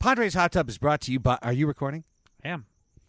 Padres Hot Tub is brought to you by... Are you recording? I am.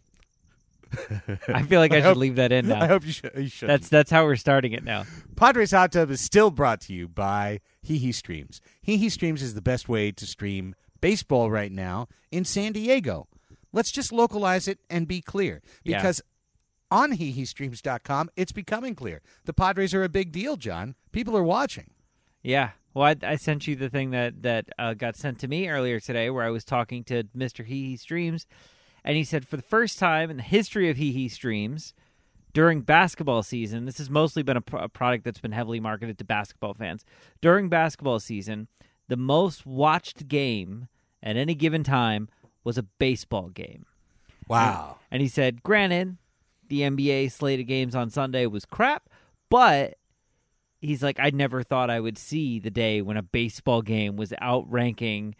I feel like I should leave that in now. I hope you should. That's how we're starting it now. Padres Hot Tub is still brought to you by HeHe Streams. HeHe Streams is the best way to stream baseball right now in San Diego. Let's just localize it and be clear. Because on HeHeStreams.com, it's becoming clear. The Padres are a big deal, John. People are watching. Yeah. Well, I sent you the thing that got sent to me earlier today where I was talking to Mr. HeHe Streams, and he said for the first time in the history of HeHe Streams, during basketball season, this has mostly been a product that's been heavily marketed to basketball fans. During basketball season, the most watched game at any given time was a baseball game. Wow. And he said, granted, the NBA slate of games on Sunday was crap, but he's like, I never thought I would see the day when a baseball game was outranking,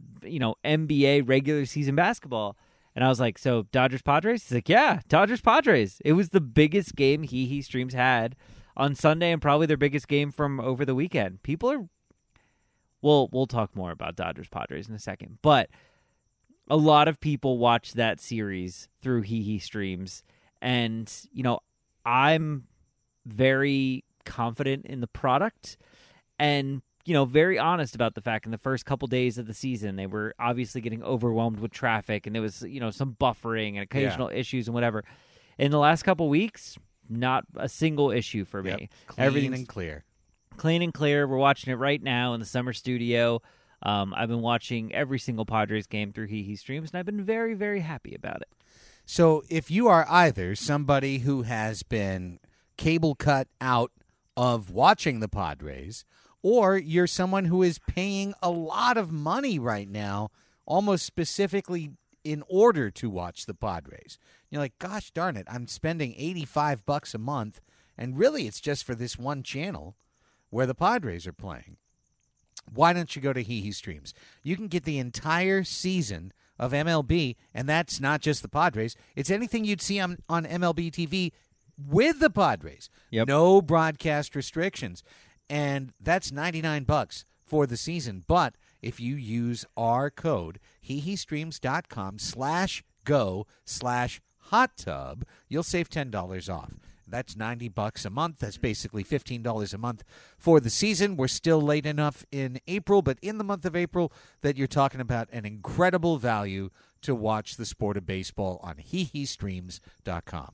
NBA regular season basketball. And I was like, so Dodgers-Padres? He's like, yeah, Dodgers-Padres. It was the biggest game HeHe Streams had on Sunday and probably their biggest game from over the weekend. People are... We'll talk more about Dodgers-Padres in a second. But a lot of people watch that series through HeHe Streams. And, I'm very confident in the product and very honest about the fact in the first couple days of the season they were obviously getting overwhelmed with traffic and there was some buffering and occasional issues and whatever. In the last couple weeks, not a single issue for me. Clean and clear. Clean and clear. We're watching it right now in the summer studio. I've been watching every single Padres game through HeHe Streams, and I've been very, very happy about it. So if you are either somebody who has been cable cut out of watching the Padres, or you're someone who is paying a lot of money right now, almost specifically in order to watch the Padres. You're like, gosh darn it, I'm spending $85 a month, and really it's just for this one channel where the Padres are playing. Why don't you go to HeHe Streams? You can get the entire season of MLB, and that's not just the Padres. It's anything you'd see on MLB TV with the Padres. Yep. No broadcast restrictions. And that's $99 for the season. But if you use our code, HeHeStreams.com/go/hot tub, you'll save $10 off. That's $90 a month. That's basically $15 a month for the season. We're still late enough in April, but in the month of April that you're talking about an incredible value to watch the sport of baseball on HeHeStreams.com.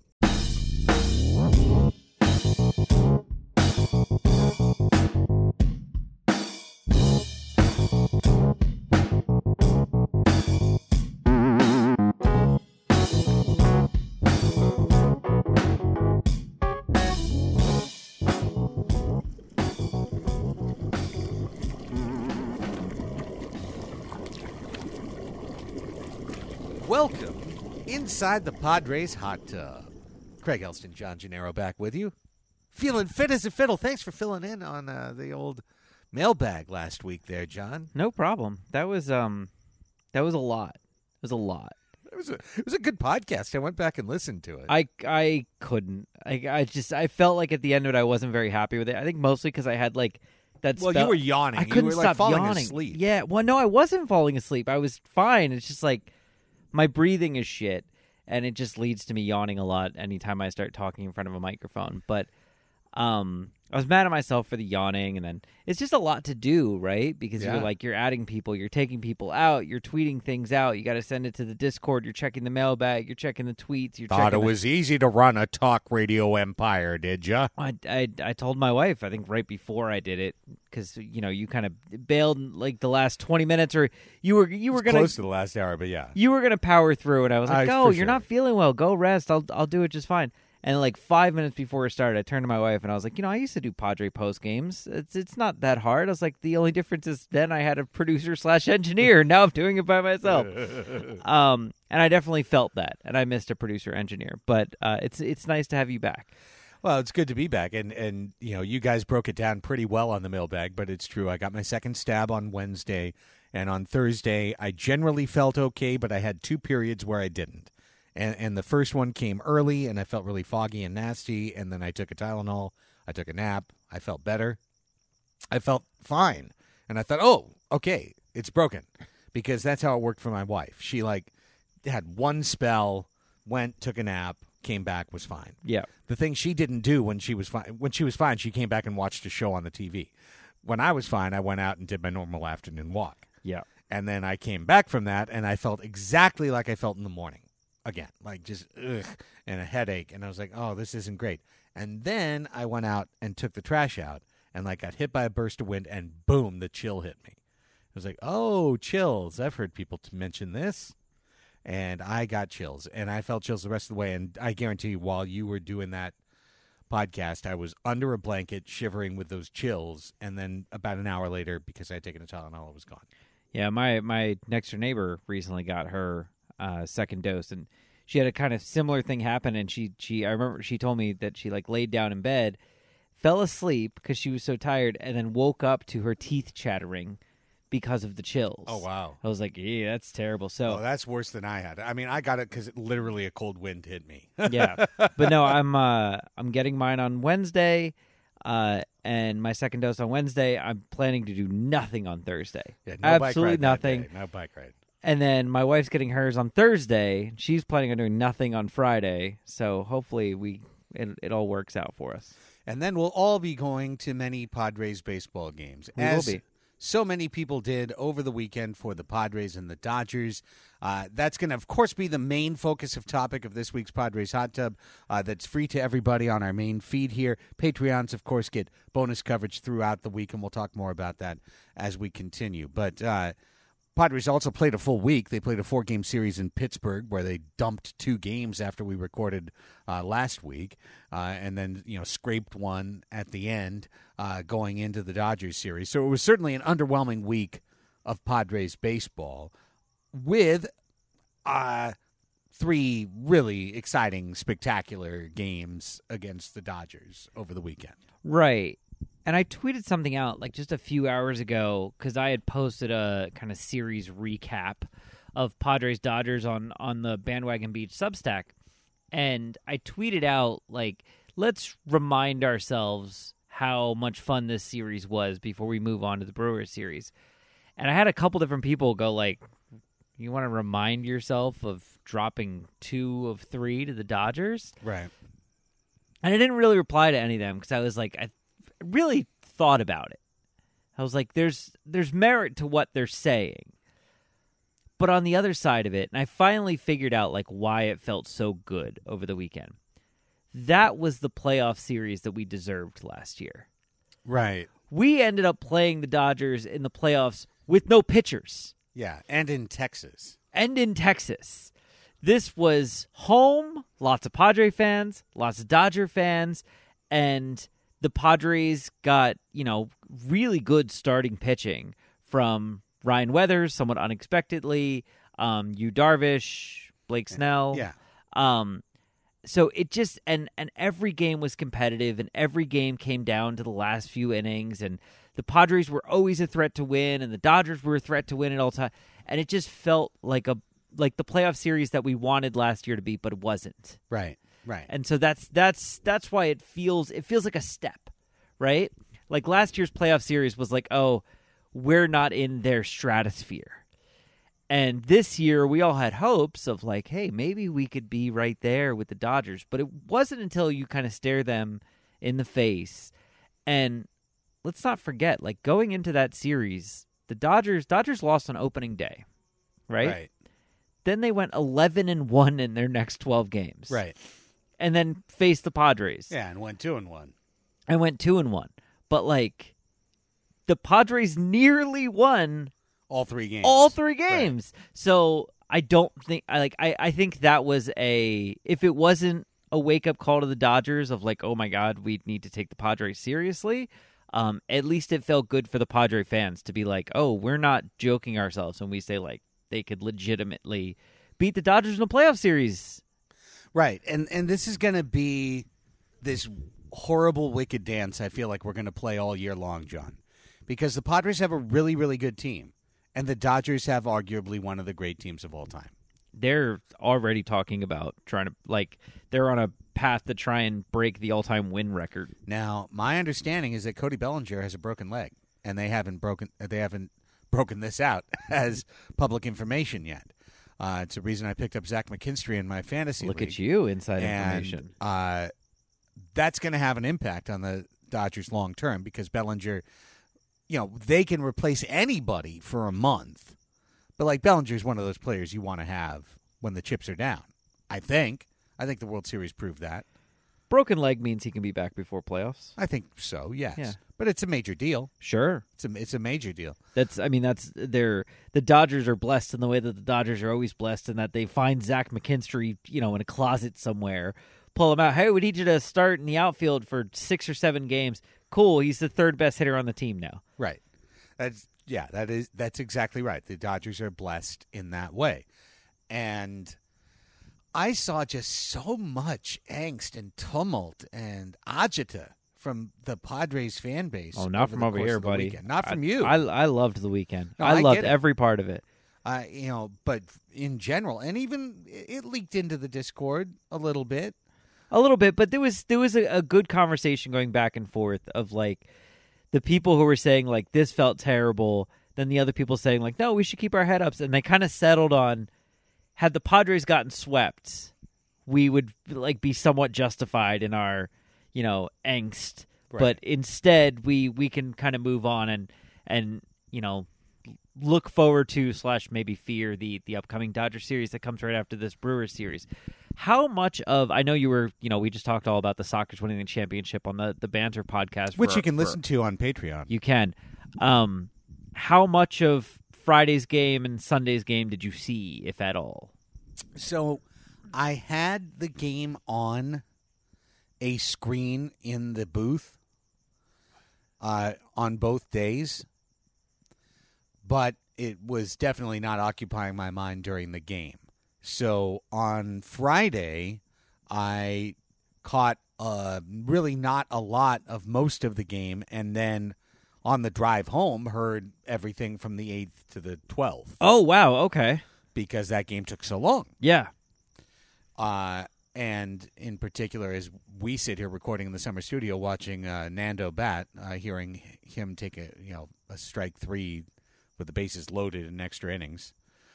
Welcome inside the Padres Hot Tub. Craig Elston, John Gennaro back with you. Feeling fit as a fiddle. Thanks for filling in on the old mailbag last week there, John. No problem. That was a lot. It was a lot. It was a good podcast. I went back and listened to it. I couldn't. I felt like at the end of it I wasn't very happy with it. I think mostly because I had that spell. Well, you were yawning. I couldn't you were stop falling yawning. asleep. Yeah. Well, no, I wasn't falling asleep. I was fine. It's just my breathing is shit, and it just leads to me yawning a lot anytime I start talking in front of a microphone. But I was mad at myself for the yawning, and then it's just a lot to do, right? Because you're adding people, you're taking people out, you're tweeting things out, you got to send it to the Discord, you're checking the mailbag, you're checking the tweets. Thought it was easy to run a talk radio empire, did you? I told my wife, I think right before I did it, because you kind of bailed in, the last 20 minutes, or you were gonna close to the last hour, but yeah, you were gonna power through it. I was like, go, you're not sure. feeling well, go rest. I'll do it just fine. And 5 minutes before it started, I turned to my wife and I was like, I used to do Padre post games. It's not that hard. I was like, the only difference is then I had a producer/engineer. Now I'm doing it by myself. And I definitely felt that, and I missed a producer engineer. But it's nice to have you back. Well, it's good to be back, and you guys broke it down pretty well on the mailbag, but it's true. I got my second stab on Wednesday, and on Thursday I generally felt okay, but I had 2 periods where I didn't. And the first one came early, and I felt really foggy and nasty, and then I took a Tylenol, I took a nap, I felt better. I felt fine, and I thought, oh, okay, it's broken. because that's how it worked for my wife. She had one spell, went, took a nap, came back, was fine. Yeah. The thing she didn't do when she was fine, she came back and watched a show on the TV. When I was fine, I went out and did my normal afternoon walk. Yeah. And then I came back from that, and I felt exactly like I felt in the morning again, like just ugh, and a headache. And I was like, oh, this isn't great. And then I went out and took the trash out, and got hit by a burst of wind, and boom, the chill hit me. I was like, oh, chills. I've heard people mention this. And I got chills, and I felt chills the rest of the way. And I guarantee you, while you were doing that podcast, I was under a blanket shivering with those chills. And then about an hour later, because I had taken a Tylenol, it was gone. Yeah, my next door neighbor recently got her second dose, and she had a kind of similar thing happen. And she I remember she told me that she laid down in bed, fell asleep because she was so tired, and then woke up to her teeth chattering because of the chills. Oh, wow. I was like, yeah, that's terrible. So that's worse than I had. I mean, I got it because literally a cold wind hit me. yeah, but no, I'm getting mine on Wednesday. And my second dose on Wednesday. I'm planning to do nothing on Thursday. Yeah, absolutely nothing. No bike ride. And then my wife's getting hers on Thursday. She's planning on doing nothing on Friday. So hopefully it all works out for us. And then we'll all be going to many Padres baseball games. We will be. So many people did over the weekend for the Padres and the Dodgers. That's going to, of course, be the main focus of topic of this week's Padres Hot Tub. That's free to everybody on our main feed here. Patreons, of course, get bonus coverage throughout the week, and we'll talk more about that as we continue. But Padres also played a full week. They played a 4-game series in Pittsburgh where they dumped 2 games after we recorded last week, and then scraped one at the end going into the Dodgers series. So it was certainly an underwhelming week of Padres baseball with 3 really exciting, spectacular games against the Dodgers over the weekend. Right. And I tweeted something out just a few hours ago because I had posted a kind of series recap of Padres Dodgers on the Bandwagon Beach Substack. And I tweeted out, let's remind ourselves how much fun this series was before we move on to the Brewers series. And I had a couple different people go you want to remind yourself of dropping 2 of 3 to the Dodgers? Right. And I didn't really reply to any of them because I was I really thought about it. I was like, there's merit to what they're saying. But on the other side of it, and I finally figured out why it felt so good over the weekend. That was the playoff series that we deserved last year. Right. We ended up playing the Dodgers in the playoffs with no pitchers. Yeah, and in Texas. This was home, lots of Padre fans, lots of Dodger fans, and the Padres got, really good starting pitching from Ryan Weathers, somewhat unexpectedly, Yu Darvish, Blake Snell. Yeah. So it just and every game was competitive, and every game came down to the last few innings, and the Padres were always a threat to win, and the Dodgers were a threat to win at all times, and it just felt like the playoff series that we wanted last year to be, but it wasn't. Right. Right. And so that's why it feels like a step, right? Last year's playoff series was oh, we're not in their stratosphere. And this year we all had hopes of hey, maybe we could be right there with the Dodgers, but it wasn't until you kind of stare them in the face. And let's not forget, going into that series, the Dodgers lost on opening day, right? Right. Then they went 11-1 in their next 12 games. Right. And then faced the Padres. Yeah, and went 2-1. And went 2-1. But the Padres nearly won all 3 games. Right. So I don't think I think that was if it wasn't a wake up call to the Dodgers of oh my God, we need to take the Padres seriously. At least it felt good for the Padre fans to be oh, we're not joking ourselves when we say they could legitimately beat the Dodgers in a playoff series. Right, and this is going to be this horrible, wicked dance I feel like we're going to play all year long, John, because the Padres have a really, really good team, and the Dodgers have arguably one of the great teams of all time. They're already talking about trying to, they're on a path to try and break the all-time win record. Now, my understanding is that Cody Bellinger has a broken leg, and they haven't broken broken this out as public information yet. It's a reason I picked up Zach McKinstry in my fantasy Look league. at you, inside And, information. That's going to have an impact on the Dodgers long term because Bellinger, they can replace anybody for a month. But, like, Bellinger's one of those players you want to have when the chips are down, I think. I think the World Series proved that. Broken leg means he can be back before playoffs. I think so, yes. Yeah. But it's a major deal. Sure. It's a major deal. The Dodgers are blessed in the way that the Dodgers are always blessed in that they find Zach McKinstry, in a closet somewhere, pull him out. Hey, we need you to start in the outfield for 6 or 7 games. Cool. He's the third best hitter on the team now. Right. That's exactly right. The Dodgers are blessed in that way. And I saw just so much angst and tumult and agita from the Padres fan base. Oh, not from over here, buddy. Weekend. Not from you. I loved the weekend. No, I loved get it. every part of it. But in general, and even it leaked into the Discord a little bit. A little bit, but there was a good conversation going back and forth of like the people who were saying like this felt terrible, then the other people saying like no, we should keep our head up, and they kind of settled on had the Padres gotten swept, we would like be somewhat justified in our angst, right. But instead we can kind of move on and look forward to / maybe fear the upcoming Dodger series that comes right after this Brewers series. How much of I know you were we just talked all about the Sockers winning the championship on the Banter podcast, which you can listen to on Patreon. You can. How much of Friday's game and Sunday's game did you see, if at all? So I had the game on a screen in the booth on both days, but it was definitely not occupying my mind during the game. So on Friday, I caught really not a lot of most of the game, and then on the drive home, heard everything from the 8th to the 12th. Oh, wow, okay. Because that game took so long. Yeah. And in particular, as we sit here recording in the summer studio watching Nando bat, hearing him take a strike 3 with the bases loaded in extra innings,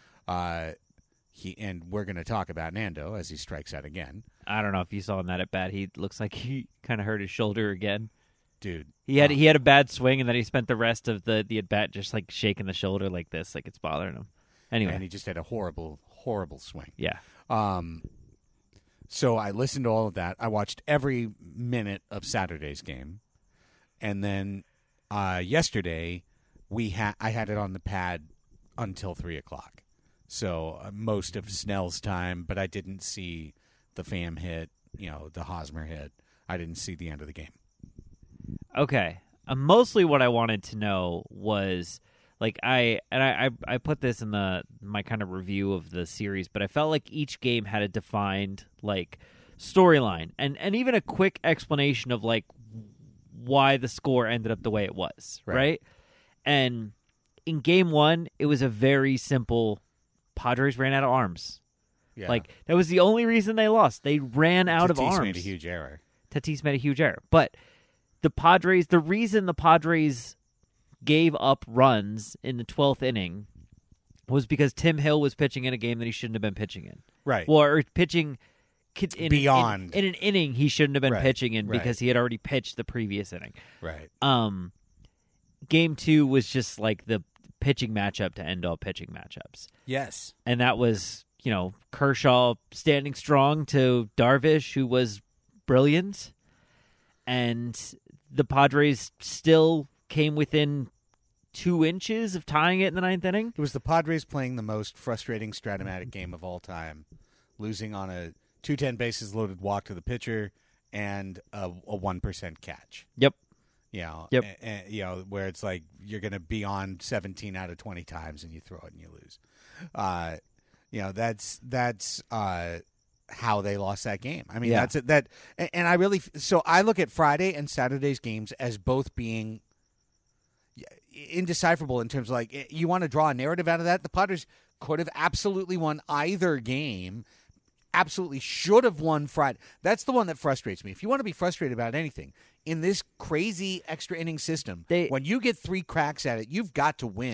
and we're going to talk about Nando as he strikes out again. I don't know if you saw him that at bat. He looks like he kind of hurt his shoulder again. Dude, he had a bad swing, and then he spent the rest of the at bat just like shaking the shoulder like this, like it's bothering him. Anyway, and he just had a horrible swing. Yeah. So I listened to all of that. I watched every minute of Saturday's game, and then yesterday I had it on the pad until 3:00. So most of Snell's time, but I didn't see the Pham hit, the Hosmer hit. I didn't see the end of the game. Okay. Mostly what I wanted to know was like I put this in my kind of review of the series, but I felt like each game had a defined like storyline and even a quick explanation of like why the score ended up the way it was, right? And in game 1, it was a very simple Padres ran out of arms. Yeah. Like that was the only reason they lost. They ran out of arms. Tatis made a huge error. Tatis made a huge error. But the reason the Padres gave up runs in the 12th inning was because Tim Hill was pitching in a game that he shouldn't have been pitching in. Right. Or pitching beyond. In an inning he shouldn't have been Right. pitching in Right. because he had already pitched the previous inning. Right. Game 2 was just like the pitching matchup to end all pitching matchups. Yes. And that was, Kershaw standing strong to Darvish, who was brilliant. And the Padres still came within 2 inches of tying it in the 9th inning. It was the Padres playing the most frustrating Stratomatic game of all time, losing on a 2-10 bases loaded walk to the pitcher and a 1% catch. Yep. Yep. Where it's like you're going to be on 17 out of 20 times and you throw it and you lose. That's how they lost that game. I mean, that's it. And I look at Friday and Saturday's games as both being indecipherable in terms of like you want to draw a narrative out of that. The Padres could have absolutely won either game. Absolutely should have won Friday. That's the one that frustrates me. If you want to be frustrated about anything in this crazy extra inning system, when you get 3 cracks at it, you've got to win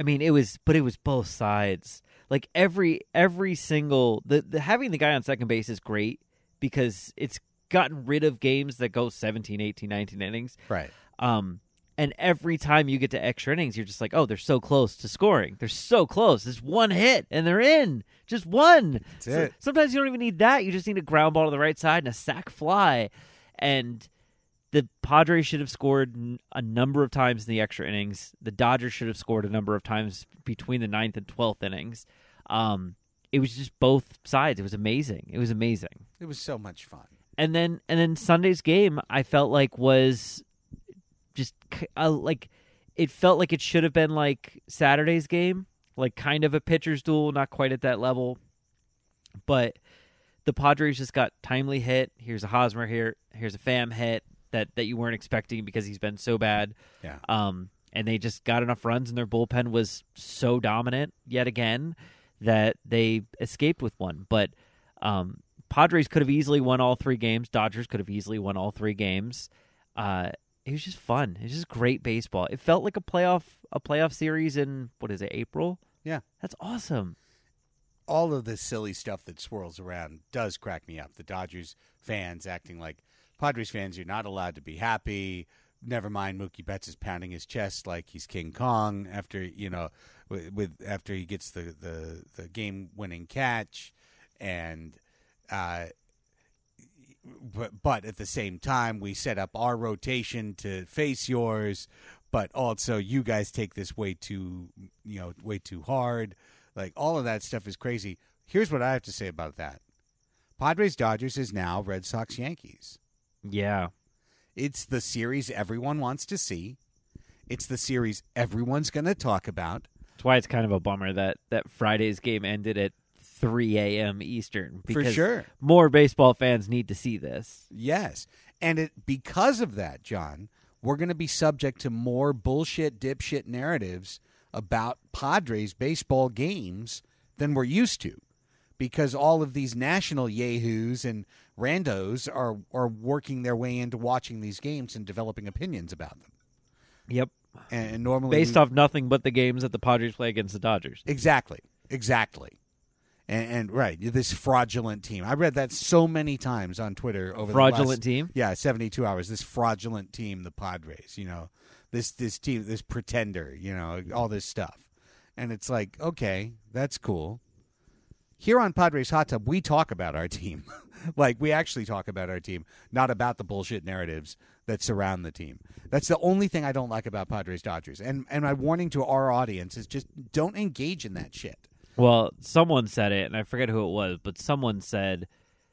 I mean, it was both sides. Like every single the having the guy on second base is great because it's gotten rid of games that go 17, 18, 19 innings. Right. And every time you get to extra innings, you're just like, oh, they're so close to scoring. They're so close. There's one hit, and they're in. Just one. That's it. Sometimes you don't even need that. You just need a ground ball to the right side and a sac fly. And the Padres should have scored a number of times in the extra innings. The Dodgers should have scored a number of times between the 9th and 12th innings. It was just both sides. It was amazing. It was amazing. It was so much fun. And then Sunday's game, I felt like was just like it felt like it should have been like Saturday's game, like kind of a pitcher's duel, not quite at that level. But the Padres just got timely hit. Here's a Hosmer here. Here's a Pham hit that you weren't expecting because he's been so bad. Yeah. And they just got enough runs, and their bullpen was so dominant yet again that they escaped with one. But Padres could have easily won all 3 games. Dodgers could have easily won all 3 games. It was just fun. It was just great baseball. It felt like a playoff series in, what is it, April? Yeah. That's awesome. All of the silly stuff that swirls around does crack me up. The Dodgers fans acting like Padres fans, you're not allowed to be happy. Never mind, Mookie Betts is pounding his chest like he's King Kong after after he gets the game-winning catch, and but at the same time we set up our rotation to face yours, but also you guys take this way too hard. Like, all of that stuff is crazy. Here's what I have to say about that. Padres Dodgers is now Red Sox Yankees. Yeah. It's the series everyone wants to see. It's the series everyone's going to talk about. That's why it's kind of a bummer that Friday's game ended at 3 a.m. Eastern. Because For sure. more baseball fans need to see this. Yes. And because of that, John, we're going to be subject to more bullshit, dipshit narratives about Padres baseball games than we're used to, because all of these national yahoos and randos are working their way into watching these games and developing opinions about them. Yep. And normally based off nothing but the games that the Padres play against the Dodgers. Exactly. And right, this fraudulent team. I read that so many times on Twitter over fraudulent the last, team? Yeah, 72 hours. This fraudulent team, the Padres, this team, this pretender, all this stuff. And it's like, okay, that's cool. Here on Padres Hot Tub, we talk about our team. Like, we actually talk about our team, not about the bullshit narratives that surround the team. That's the only thing I don't like about Padres Dodgers. And my warning to our audience is just don't engage in that shit. Well, someone said it, and I forget who it was, but someone said,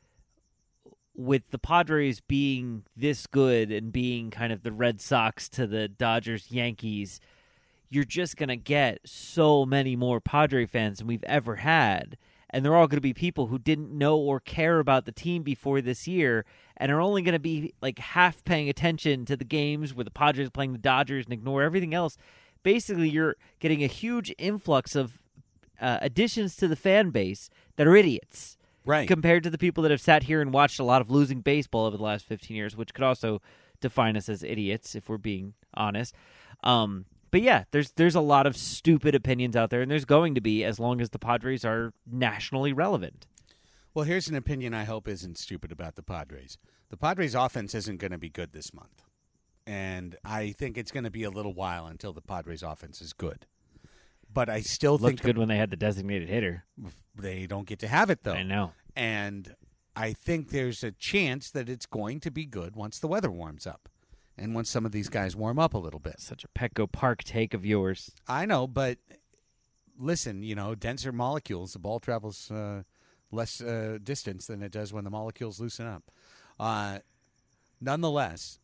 with the Padres being this good and being kind of the Red Sox to the Dodgers, Yankees, you're just going to get so many more Padre fans than we've ever had. And they're all going to be people who didn't know or care about the team before this year and are only going to be like half paying attention to the games where the Padres are playing the Dodgers and ignore everything else. Basically, you're getting a huge influx of additions to the fan base that are idiots. Right. Compared to the people that have sat here and watched a lot of losing baseball over the last 15 years, which could also define us as idiots if we're being honest. But yeah, there's a lot of stupid opinions out there, and there's going to be as long as the Padres are nationally relevant. Well, here's an opinion I hope isn't stupid about the Padres. The Padres' offense isn't going to be good this month, and I think it's going to be a little while until the Padres' offense is good. But I still think looked good when they had the designated hitter. They don't get to have it, though. I know. And I think there's a chance that it's going to be good once the weather warms up and once some of these guys warm up a little bit. Such a Petco Park take of yours. I know, but listen, denser molecules, the ball travels less distance than it does when the molecules loosen up. Nonetheless,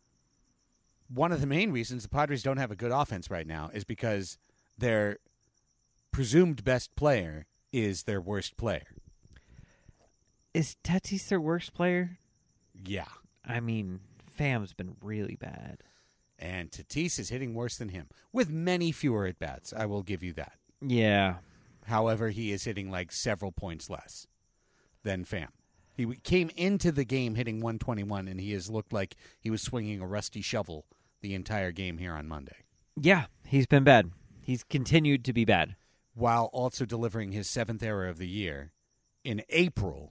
one of the main reasons the Padres don't have a good offense right now is because their presumed best player is their worst player. Is Tatis their worst player? Yeah. I mean, Pham's been really bad. And Tatis is hitting worse than him, with many fewer at-bats, I will give you that. Yeah. However, he is hitting like several points less than Pham. He came into the game hitting 121, and he has looked like he was swinging a rusty shovel the entire game here on Monday. Yeah, he's been bad. He's continued to be bad. while also delivering his 7th error of the year in April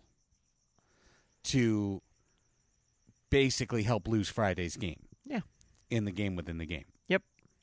to basically help lose Friday's game. Yeah. In the game within the game. Yep.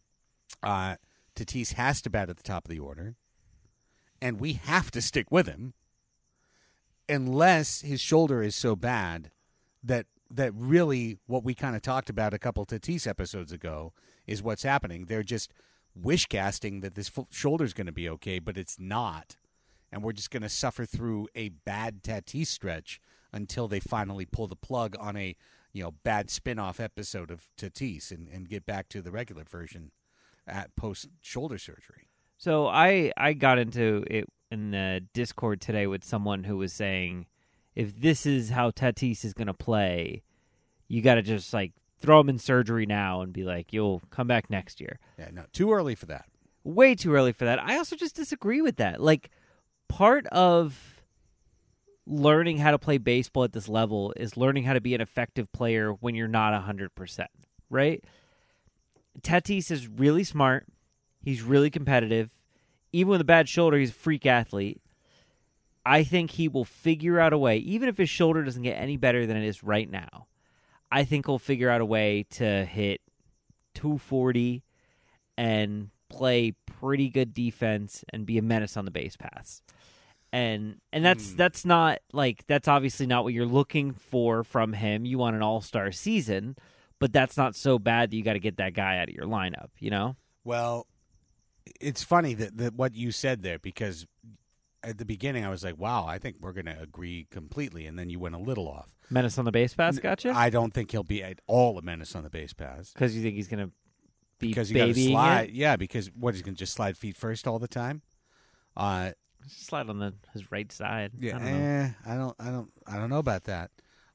Tatis has to bat at the top of the order, and we have to stick with him unless his shoulder is so bad that really what we kind of talked about a couple Tatis episodes ago is what's happening. They're just wish-casting that this shoulder's going to be okay, but it's not, and we're just going to suffer through a bad Tatis stretch until they finally pull the plug on a bad spin-off episode of Tatis and get back to the regular version at post-shoulder surgery. So I got into it in the Discord today with someone who was saying, if this is how Tatis is going to play, you got to just throw him in surgery now and be like, you'll come back next year. Yeah, no, too early for that. Way too early for that. I also just disagree with that. Part of learning how to play baseball at this level is learning how to be an effective player when you're not 100%, right? Tatis is really smart. He's really competitive. Even with a bad shoulder, he's a freak athlete. I think he will figure out a way, even if his shoulder doesn't get any better than it is right now, I think he'll figure out a way to hit 240 and play pretty good defense and be a menace on the base paths. And that's not that's obviously not what you're looking for from him. You want an all-star season, but that's not so bad that you got to get that guy out of your lineup, Well, it's funny that what you said there, because at the beginning I was like, wow, I think we're going to agree completely, and then you went a little off. Menace on the base paths, gotcha? I don't think he'll be at all a menace on the base paths. Because you think he's going to be because you got to slide. it? Yeah, because he's going to just slide feet first all the time? Slide on his right side. Yeah, I don't know about that.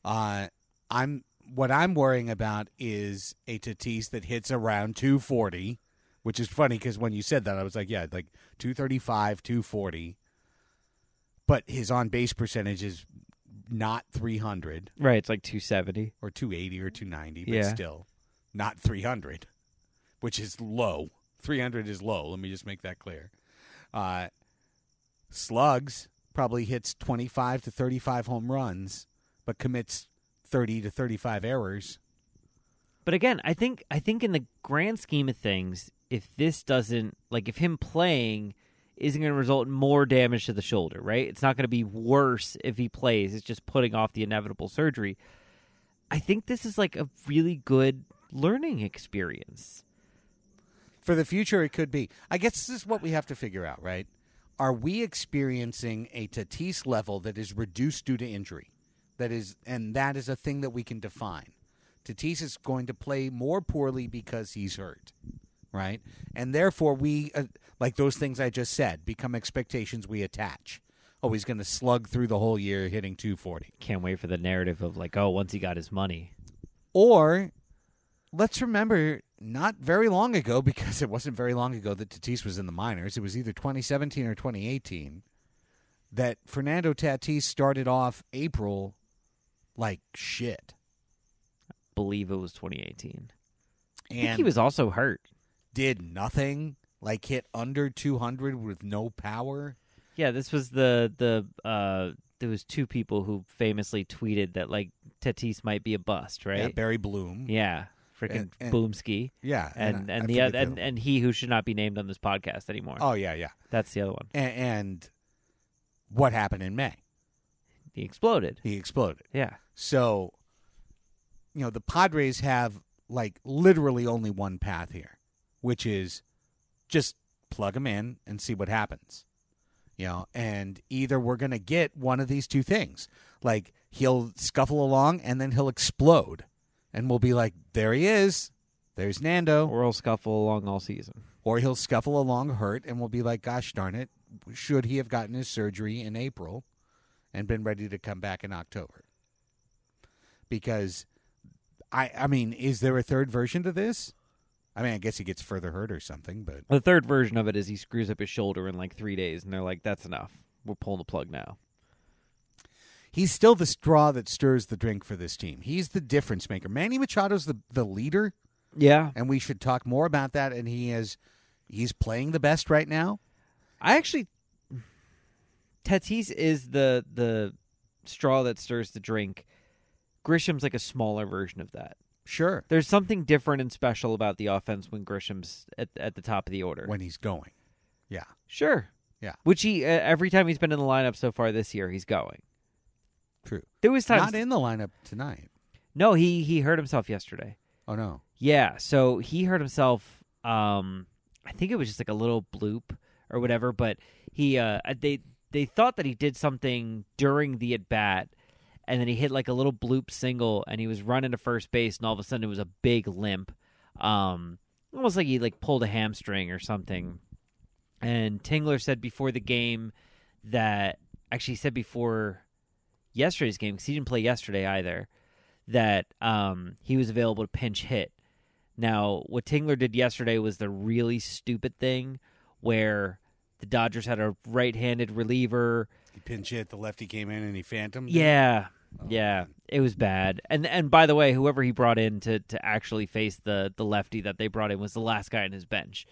What I'm worrying about is a Tatis that hits around 240, which is funny because when you said that, I was like, yeah, 235, 240. But his on-base percentage is not 300. Right, it's 270. Or 280 or 290, but Yeah. still not 300, which is low. 300 is low. Let me just make that clear. Slugs probably hits 25 to 35 home runs, but commits 30 to 35 errors. But again, I think in the grand scheme of things, if this doesn't, if him playing isn't going to result in more damage to the shoulder, right? It's not going to be worse if he plays. It's just putting off the inevitable surgery. I think this is a really good learning experience. For the future, it could be. I guess this is what we have to figure out, right? Are we experiencing a Tatis level that is reduced due to injury? That is a thing that we can define. Tatis is going to play more poorly because he's hurt, right? And therefore, we, like those things I just said, become expectations we attach. Oh, he's going to slug through the whole year hitting 240. Can't wait for the narrative of once he got his money. Or let's remember, not very long ago, because it wasn't very long ago that Tatis was in the minors. It was either 2017 or 2018 that Fernando Tatis started off April like shit. I believe it was 2018. I And think he was also hurt. did nothing, hit under 200 with no power. Yeah, this was there was two people who famously tweeted that Tatis might be a bust, right? Yeah, Barry Bloom. Yeah, freaking And- Boomski. Yeah, And I the forget other, and he who should not be named on this podcast anymore. Oh yeah. That's the other one. And what happened in May? He exploded. He exploded. Yeah. So, the Padres have literally only one path here, which is just plug him in and see what happens. And either we're going to get one of these two things. He'll scuffle along and then he'll explode. And we'll be like, there he is. There's Nando. Or he'll scuffle along all season. Or he'll scuffle along hurt and we'll be like, gosh darn it, should he have gotten his surgery in April and been ready to come back in October? Because, I mean, is there a third version to this? I mean, I guess he gets further hurt or something, but The third version of it is he screws up his shoulder in 3 days, and they're like, that's enough. We're pulling the plug now. he's still the straw that stirs the drink for this team. He's the difference maker. Manny Machado's the leader, Yeah. and we should talk more about that, and he has He's playing the best right now. Tatis is the straw that stirs the drink. Grisham's like a smaller version of that. Sure. There's something different and special about the offense when Grisham's at the top of the order. When he's going. Yeah. Sure. Yeah. Which he every time he's been in the lineup so far this year, he's going. True. There was times Not in the lineup tonight. No, he hurt himself yesterday. Oh, no. Yeah, so he hurt himself. I think it was just like a little bloop or whatever, but they thought that he did something during the at bat, and then he hit like a little bloop single, and he was running to first base, and all of a sudden it was a big limp, almost like he like pulled a hamstring or something. And Tingler said before the game that actually he said before yesterday's game, because he didn't play yesterday either, that he was available to pinch hit. Now, what Tingler did yesterday was the really stupid thing where the Dodgers had a right-handed reliever. He pinch hit, the lefty came in and he phantomed. Yeah, Oh, yeah, man. it was bad. And by the way, whoever he brought in to actually face the lefty that they brought in was the last guy on his bench.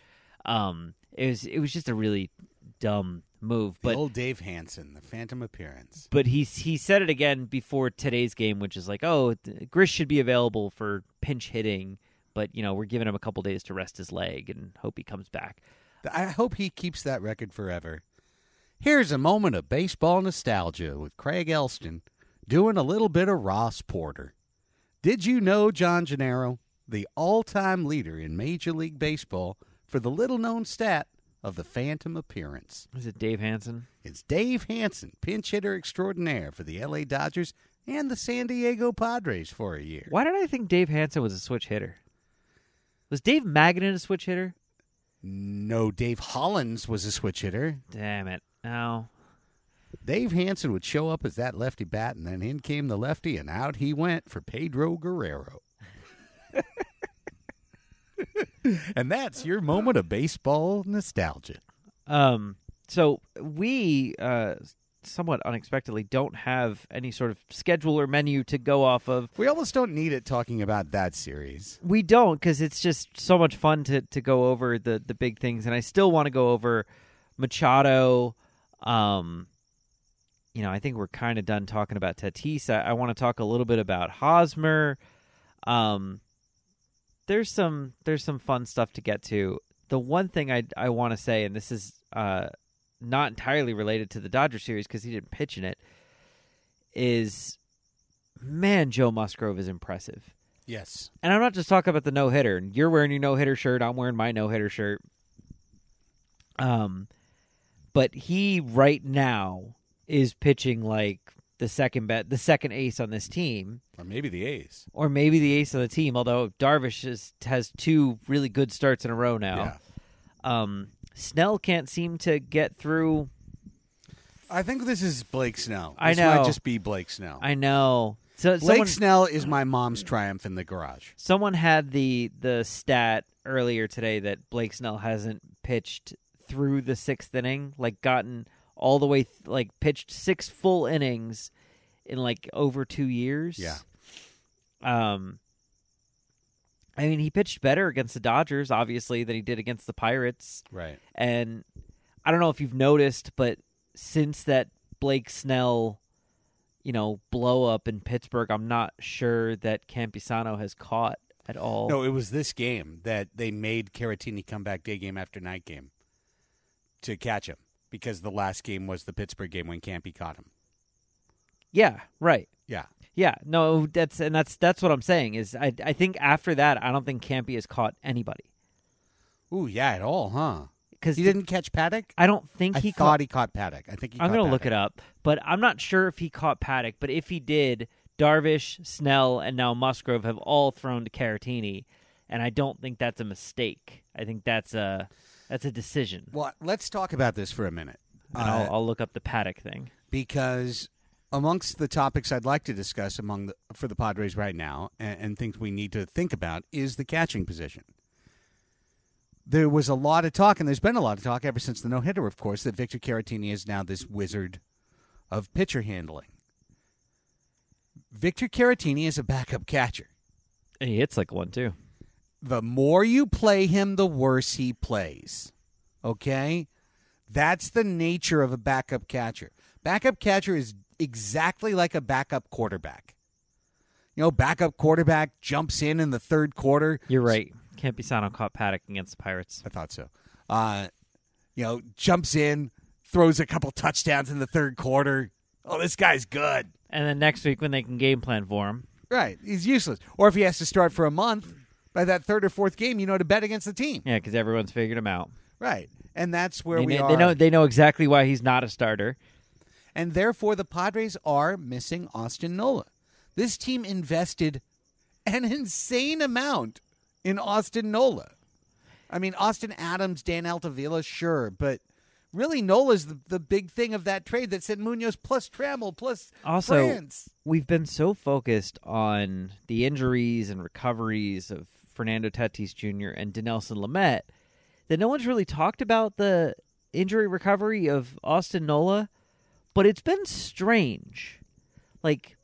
It was just a really dumb move. But The old Dave Hansen, the phantom appearance. But he said it again before today's game, which is like, oh, Grish should be available for pinch hitting, but we're giving him a couple days to rest his leg and hope he comes back. I hope he keeps that record forever. Here's a moment of baseball nostalgia with Craig Elston doing a little bit of Ross Porter. Did you know John Gennaro, the all-time leader in Major League Baseball for the little-known stat of the phantom appearance? Is it Dave Hansen? It's Dave Hansen, pinch hitter extraordinaire for the L.A. Dodgers and the San Diego Padres for a year. Why did I think Dave Hansen was a switch hitter? Was Dave Magadan a switch hitter? No, Dave Hollins was a switch hitter. Damn it. No. Dave Hansen would show up as that lefty bat, and then in came the lefty, and out he went for Pedro Guerrero. And that's your moment of baseball nostalgia. So we somewhat unexpectedly don't have any sort of schedule or menu to go off of. We almost don't need it talking about that series. We don't, because it's just so much fun to go over the big things, and I still want to go over Machado. I think we're kind of done talking about Tatis. I want to talk a little bit about Hosmer. There's some fun stuff to get to. The one thing I want to say, and this is not entirely related to the Dodger series because he didn't pitch in it, is, man, Joe Musgrove is impressive. Yes. And I'm not just talking about the no-hitter. You're wearing your no-hitter shirt. I'm wearing my no-hitter shirt. But he right now is pitching like the second ace on this team. Or maybe the A's. Or maybe the ace of the team, although Darvish has two really good starts in a row now. Yeah. Snell can't seem to get through. I think this is Blake Snell. I This know. might just be Blake Snell. I know. So Blake Snell is my mom's triumph in the garage. Someone had the stat earlier today that Blake Snell hasn't pitched through the sixth inning, like gotten all the way, pitched 6 full innings in over 2 years. Yeah. I mean, he pitched better against the Dodgers, obviously, than he did against the Pirates. Right. And I don't know if you've noticed, but since that Blake Snell, blow up in Pittsburgh, I'm not sure that Campusano has caught at all. No, it was this game that they made Caratini come back day game after night game to catch him, because the last game was the Pittsburgh game when Campy caught him. Yeah, right. Yeah. Yeah, no, that's what I'm saying is I think after that I don't think Campy has caught anybody. Ooh, yeah, at all, huh? Because He didn't catch Paddock? I don't think I he thought caught. he caught Paddock. I think he I'm caught going to look Paddock. it up, but I'm not sure if he caught Paddock. But if he did, Darvish, Snell, and now Musgrove have all thrown to Caratini, and I don't think that's a mistake. I think that's a decision. Well, let's talk about this for a minute. And I'll look up the Paddock thing. Because amongst the topics I'd like to discuss for the Padres right now, and things we need to think about, is the catching position. There was a lot of talk, and there's been a lot of talk ever since the no-hitter, of course, that Victor Caratini is now this wizard of pitcher handling. Victor Caratini is a backup catcher. And he hits like one, too. the more you play him, the worse he plays. Okay? That's the nature of a backup catcher. Backup catcher is exactly like a backup quarterback. Backup quarterback jumps in the third quarter. You're right. Campusano caught Paddock against the Pirates. I thought so. Jumps in, throws a couple touchdowns in the third quarter. Oh, this guy's good. And then next week when they can game plan for him. Right. He's useless. Or if he has to start for a month, by that third or fourth game, to bet against the team. Yeah, because everyone's figured him out. Right. And that's where we are. They know exactly why he's not a starter. And therefore, the Padres are missing Austin Nola. This team invested an insane amount in Austin Nola. I mean, Austin Adams, Dan Altavilla, sure, but really Nola's the big thing of that trade that said Munoz plus Trammell plus also, France. We've been so focused on the injuries and recoveries of Fernando Tatis Jr. and Dinelson Lamet that no one's really talked about the injury recovery of Austin Nola, but it's been strange. Like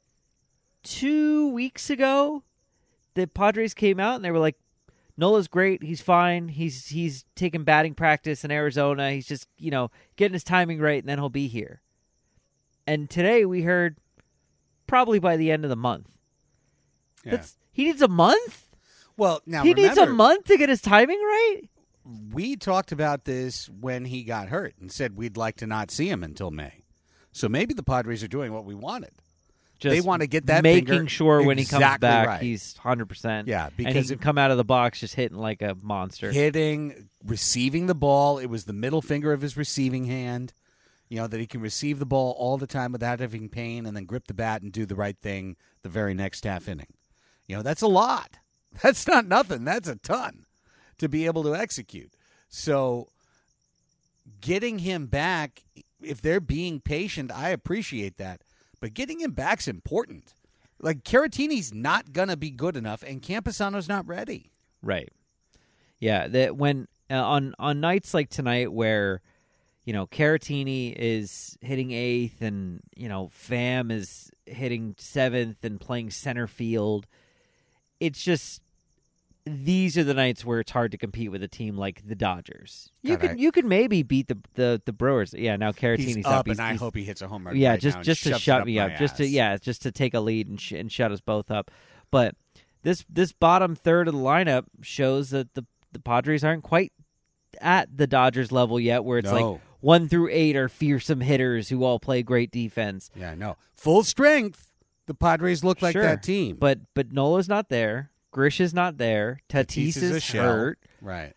2 weeks ago, the Padres came out and they were like, Nola's great. He's fine. He's taking batting practice in Arizona. He's just, getting his timing right, and then he'll be here. And today we heard probably by the end of the month. Yeah. He needs a month? Well, now he needs a month to get his timing right? We talked about this when he got hurt and said we'd like to not see him until May. So maybe the Padres are doing what we wanted. They want to get that making sure when he comes back, right. He's 100%. Yeah, because and he can come out of the box just hitting like a monster. Receiving the ball. It was the middle finger of his receiving hand. That he can receive the ball all the time without having pain and then grip the bat and do the right thing the very next half inning. That's a lot. That's not nothing. That's a ton to be able to execute. So getting him back, if they're being patient, I appreciate that. But getting him back's important. Like, Caratini's not going to be good enough, and Campusano's not ready. Right. Yeah, that when on nights like tonight where, Caratini is hitting 8th and, Pham is hitting 7th and playing center field, it's just these are the nights where it's hard to compete with a team like the Dodgers. You could maybe beat the Brewers. Yeah, now Caratini's He's up, and I hope he hits a home run. Yeah, right just to shut me up, just to take a lead and shut us both up. But this bottom third of the lineup shows that the Padres aren't quite at the Dodgers level yet, where it's like 1 through 8 are fearsome hitters who all play great defense. Yeah, no, full strength. The Padres look like that team, but Nola's not there. Grish is not there. Tatis is hurt. Right.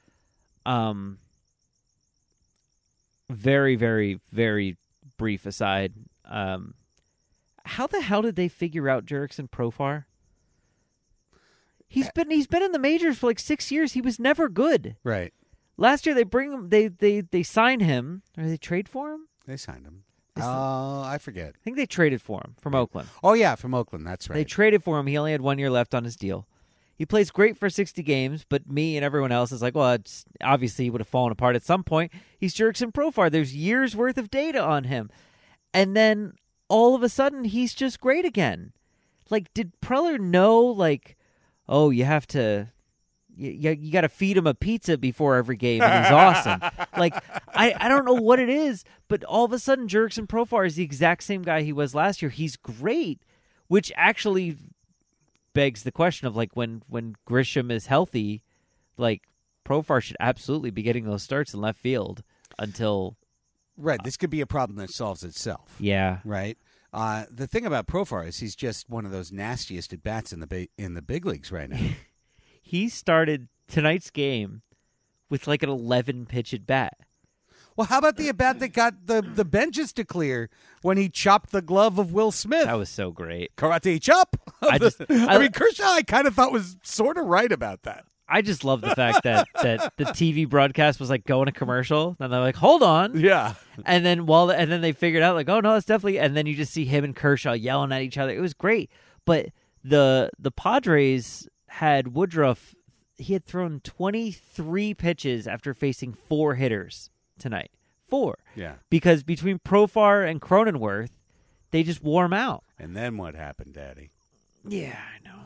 Very, very, very brief aside. How the hell did they figure out Jurickson Profar? He's been in the majors for like 6 years. He was never good. Right. Last year they bring him. They sign him. Or they trade for him. They signed him. I forget. I think they traded for him from Oakland. Oh yeah, from Oakland. That's right. They traded for him. He only had 1 year left on his deal. He plays great for 60 games, but me and everyone else is like, well, it's obviously he would have fallen apart at some point. He's Jurickson Profar. There's years worth of data on him. And then all of a sudden, he's just great again. Like, did Preller know, like, oh, you have to, you got to feed him a pizza before every game, and he's awesome. Like, I don't know what it is, but all of a sudden, Jurickson Profar is the exact same guy he was last year. He's great, which actually begs the question of, like, when Grisham is healthy, like, Profar should absolutely be getting those starts in left field until... Right, this could be a problem that solves itself. Yeah. Right? The thing about Profar is he's just one of those nastiest at-bats in the big leagues right now. He started tonight's game with, like, an 11-pitch at-bat. Well, how about the at-bat that got the benches to clear when he chopped the glove of Will Smith? That was so great. Karate chop. I mean, Kershaw, I kind of thought was sort of right about that. I just love the fact that the TV broadcast was like going to commercial, and they're like, "Hold on," yeah, and then they figured out like, "Oh no, it's definitely," and then you just see him and Kershaw yelling at each other. It was great, but the Padres had Woodruff. He had thrown 23 pitches after facing 4 hitters tonight. 4. Yeah. Because between Profar and Cronenworth, they just wore him out. And then what happened, Daddy? Yeah, I know.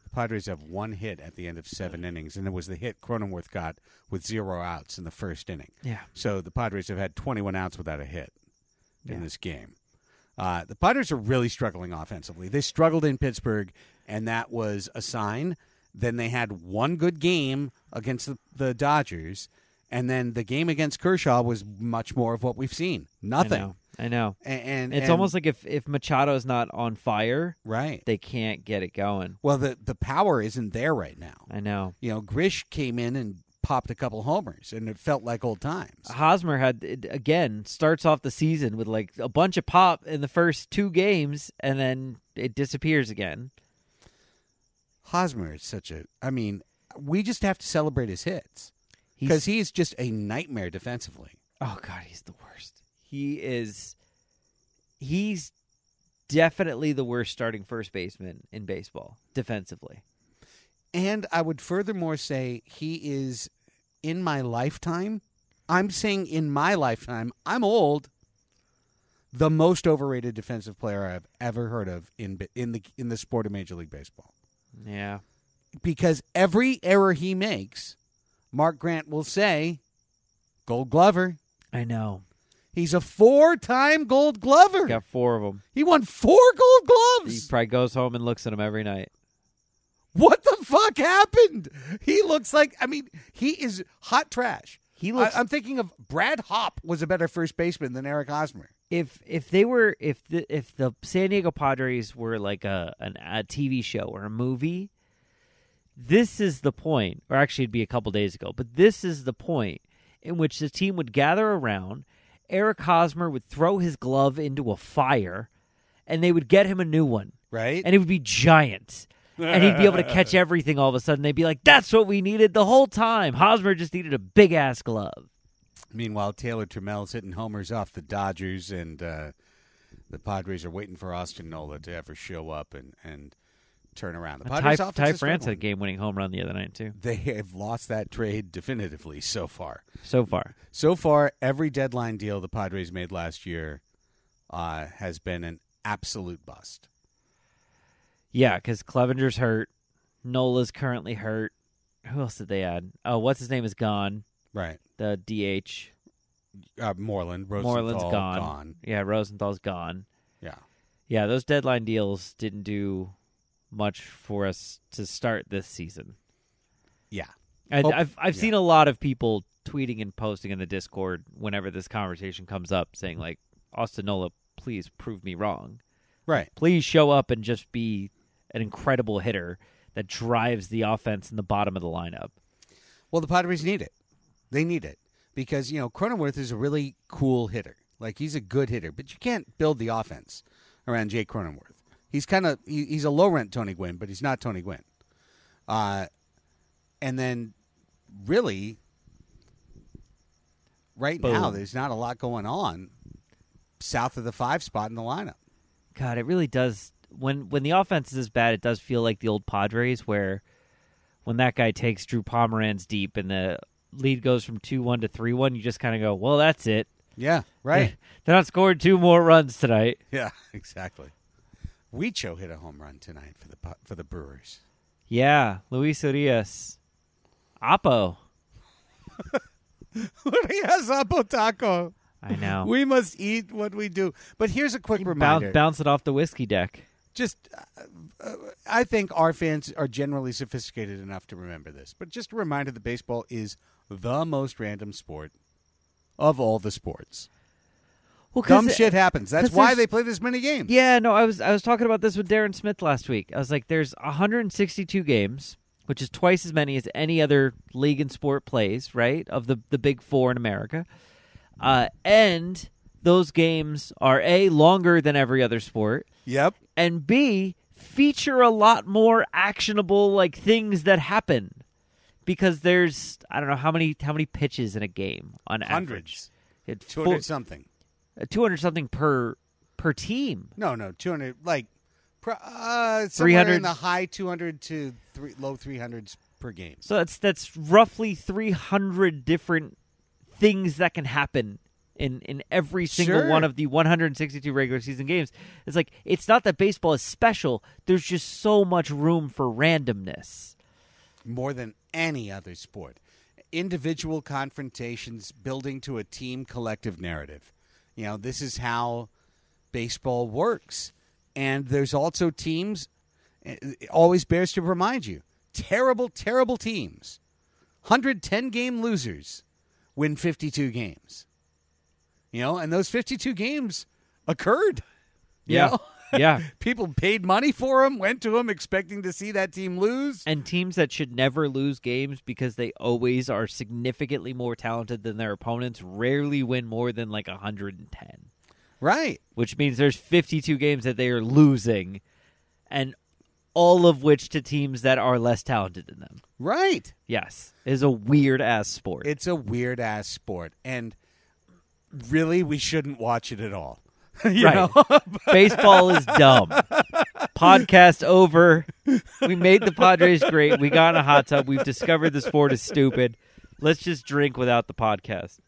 The Padres have one hit at the end of 7 innings, and it was the hit Cronenworth got with 0 outs in the first inning. Yeah. So the Padres have had 21 outs without a hit in this game. The Padres are really struggling offensively. They struggled in Pittsburgh, and that was a sign. Then they had one good game against the Dodgers, and then the game against Kershaw was much more of what we've seen. Nothing. I know. And it's almost like if Machado's not on fire, right, they can't get it going. Well, the power isn't there right now. I know. Grish came in and popped a couple homers, and it felt like old times. Hosmer again starts off the season with like a bunch of pop in the first 2 games, and then it disappears again. Hosmer is we just have to celebrate his hits because he is just a nightmare defensively. Oh God, he's the worst. He's definitely the worst starting first baseman in baseball defensively. And I would furthermore say he is, in my lifetime, I'm saying in my lifetime, I'm old, the most overrated defensive player I've ever heard of in the sport of Major League Baseball. Yeah. Because every error he makes, Mark Grant will say, Gold Glover. I know. He's a 4-time Gold Glover. Got 4 of them. He won 4 Gold Gloves. He probably goes home and looks at them every night. What the fuck happened? He looks like, he is hot trash. I'm thinking of Brad Hopp was a better first baseman than Eric Hosmer. If the San Diego Padres were like a TV show or a movie, this is the point, or actually it'd be a couple days ago, but this is the point in which the team would gather around, Eric Hosmer would throw his glove into a fire, and they would get him a new one. Right. And it would be giant. And he'd be able to catch everything all of a sudden. They'd be like, that's what we needed the whole time. Hosmer just needed a big-ass glove. Meanwhile, Taylor Trammell's hitting homers off the Dodgers, and the Padres are waiting for Austin Nola to ever show up and turn around. The Padres Ty France had a game-winning home run the other night, too. They have lost that trade definitively so far. So far, every deadline deal the Padres made last year has been an absolute bust. Yeah, because Clevenger's hurt. Nola's currently hurt. Who else did they add? Oh, what's his name is gone. Right. The DH. Moreland's gone. Yeah, Rosenthal's gone. Yeah. Yeah, those deadline deals didn't do much for us to start this season. Yeah. And I've seen a lot of people tweeting and posting in the Discord whenever this conversation comes up saying, like, Austin Nola, please prove me wrong. Right. Please show up and just be an incredible hitter that drives the offense in the bottom of the lineup. Well, the Padres need it. They need it because, Cronenworth is a really cool hitter. Like, he's a good hitter, but you can't build the offense around Jake Cronenworth. He's he's a low-rent Tony Gwynn, but he's not Tony Gwynn. And then, really, right now, there's not a lot going on south of the 5 spot in the lineup. God, it really does. When the offense is this bad, it does feel like the old Padres where when that guy takes Drew Pomeranz deep and the lead goes from 2-1 to 3-1, you just kind of go, well, that's it. Yeah, right. They're not scoring 2 more runs tonight. Yeah, exactly. Huicho hit a home run tonight for the Brewers. Yeah, Luis Urias. Oppo. Urias Oppo Taco. I know. We must eat what we do. But here's a quick reminder. Bounce it off the whiskey deck. Just, I think our fans are generally sophisticated enough to remember this. But just a reminder that baseball is the most random sport of all the sports. Well, dumb shit happens. That's why they play this many games. Yeah, no, I was talking about this with Darren Smith last week. I was like, there's 162 games, which is twice as many as any other league and sport plays, right, of the big 4 in America. And those games are A, longer than every other sport. Yep. And B, feature a lot more actionable things that happen. Because there's, I don't know, how many pitches in a game on Hundreds. average? 200 something. 200 something per team. No, 200 somewhere 300 in the high 200 to low 300s per game. So that's roughly 300 different things that can happen in every single Sure. one of the 162 regular season games. It's like, it's not that baseball is special. There's just so much room for randomness. More than any other sport. Individual confrontations building to a team collective narrative. This is how baseball works. And there's also teams, it always bears to remind you, terrible, terrible teams, 110-game losers win 52 games. And those 52 games occurred. You know? Yeah. People paid money for them, went to them expecting to see that team lose. And teams that should never lose games because they always are significantly more talented than their opponents rarely win more than like 110. Right. Which means there's 52 games that they are losing, and all of which to teams that are less talented than them. Right. Yes. It is a weird-ass sport. It's a weird-ass sport. And really, we shouldn't watch it at all. You right. know? Baseball is dumb. Podcast over. We made the Padres great. We got in a hot tub. We've discovered the sport is stupid. Let's just drink without the podcast.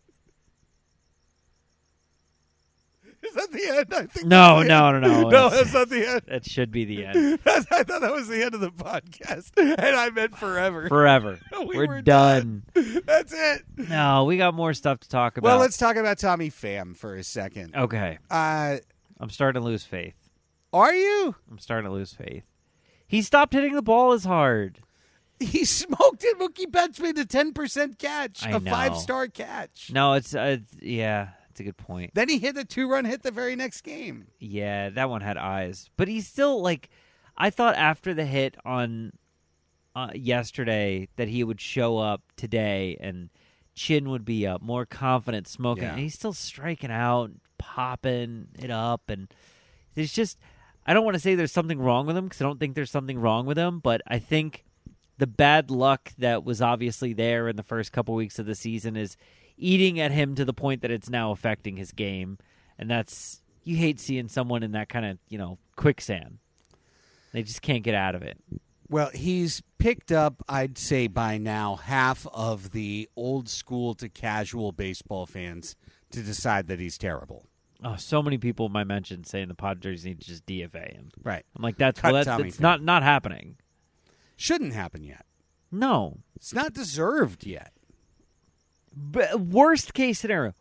Is that the end? I think No. No, that's not the end. That should be the end. I thought that was the end of the podcast, and I meant forever. Forever. We're We're done. That's it. No, we got more stuff to talk about. Well, let's talk about Tommy Pham for a second. Okay. I'm starting to lose faith. Are you? I'm starting to lose faith. He stopped hitting the ball as hard. He smoked it. Mookie Betts made a 10% catch, I a know. 5-star catch. No, it's yeah, it's a good point. Then he hit a 2-run hit the very next game. Yeah, that one had eyes. But he's still, like, I thought after the hit on yesterday that he would show up today and chin would be up, more confident smoking. Yeah. And he's still striking out, popping it up. And there's just, I don't want to say there's something wrong with him because I don't think there's something wrong with him. But I think the bad luck that was obviously there in the first couple weeks of the season is eating at him to the point that it's now affecting his game. And that's, you hate seeing someone in that kind of, quicksand. They just can't get out of it. Well, he's picked up, I'd say by now, half of the old school to casual baseball fans to decide that he's terrible. Oh, so many people in my mention saying the Padres need to just DFA him. Right. I'm like, that's Cut Tommy it's Pham. not happening. Shouldn't happen yet. No. It's not deserved yet. But worst case scenario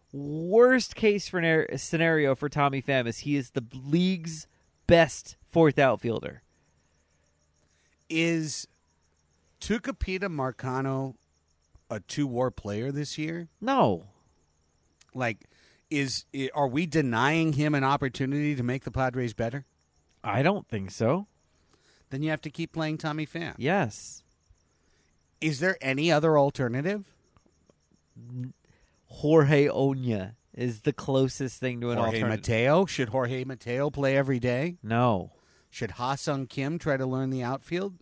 for Tommy Pham is he is the league's best fourth outfielder. Is Tucupita Marcano a 2-WAR player this year? No. Like, are we denying him an opportunity to make the Padres better? I don't think so. Then you have to keep playing Tommy Pham. Yes. Is there any other alternative? Jorge Oña is the closest thing to an Jorge alternative. Mateo? Should Jorge Mateo play every day? No. Should Ha-Sung Kim try to learn the outfield?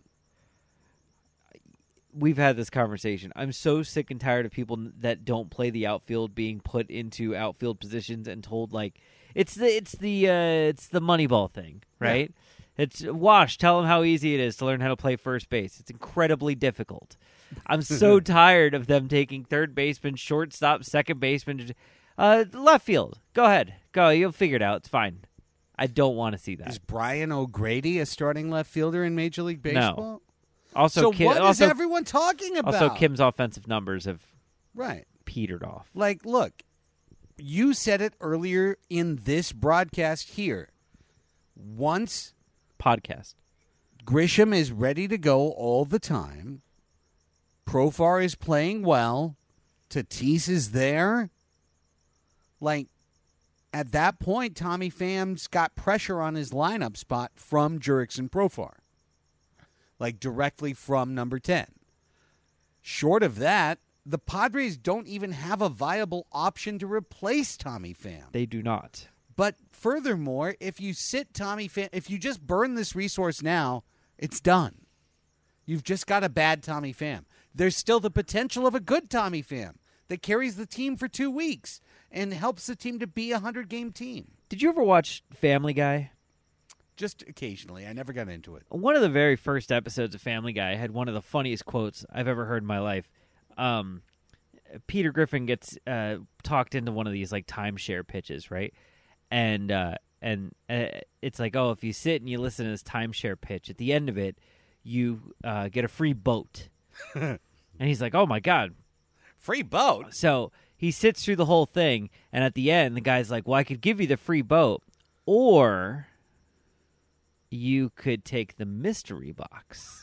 We've had this conversation. I'm so sick and tired of people that don't play the outfield being put into outfield positions and told like it's the Moneyball thing, right? Yeah. It's Wash. Tell them how easy it is to learn how to play first base. It's incredibly difficult. I'm so tired of them taking third baseman, shortstop, second baseman, left field. Go ahead, go. You'll figure it out. It's fine. I don't want to see that. Is Brian O'Grady a starting left fielder in Major League Baseball? No. Also, So Kim, what is also, everyone talking about? also, Kim's offensive numbers have Right. petered off. Like, look, you said it earlier in this broadcast here. Once Podcast. Grisham is ready to go all the time, Profar is playing well, Tatis is there, like, at that point, Tommy Pham's got pressure on his lineup spot from Jurickson Profar. Like, directly from number 10. Short of that, the Padres don't even have a viable option to replace Tommy Pham. They do not. But furthermore, if you sit Tommy Pham, if you just burn this resource now, it's done. You've just got a bad Tommy Pham. There's still the potential of a good Tommy Pham that carries the team for 2 weeks and helps the team to be a 100-game team. Did you ever watch Family Guy? Just occasionally. I never got into it. One of the very first episodes of Family Guy had one of the funniest quotes I've ever heard in my life. Peter Griffin gets talked into one of these like timeshare pitches, right? And it's like, oh, if you sit and you listen to this timeshare pitch, at the end of it, you get a free boat. And he's like, oh my God, free boat. So he sits through the whole thing, and at the end, the guy's like, well, I could give you the free boat, or you could take the mystery box.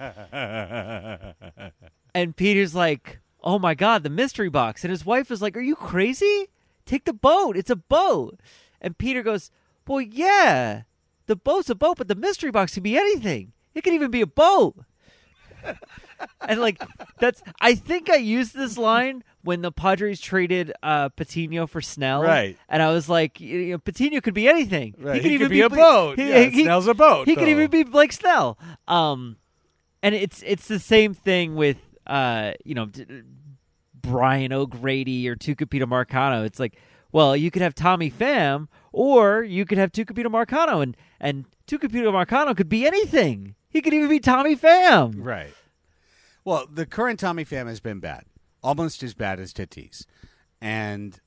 And Peter's like, oh my God, the mystery box. And his wife is like, are you crazy? Take the boat. It's a boat. And Peter goes, well, yeah, the boat's a boat, but the mystery box can be anything. It could even be a boat. And like I think I used this line when the Padres traded Patino for Snell. Right. And I was like, Patino could be anything. Right. He could be a boat. Snell's a boat. He could even be Blake Snell. And it's the same thing with Brian O'Grady or Tucupita Marcano. It's like, well, you could have Tommy Pham or you could have Tucupita Marcano, and Tucupita Marcano could be anything. He could even be Tommy Pham. Right. Well, the current Tommy Pham has been bad, almost as bad as Tatis. And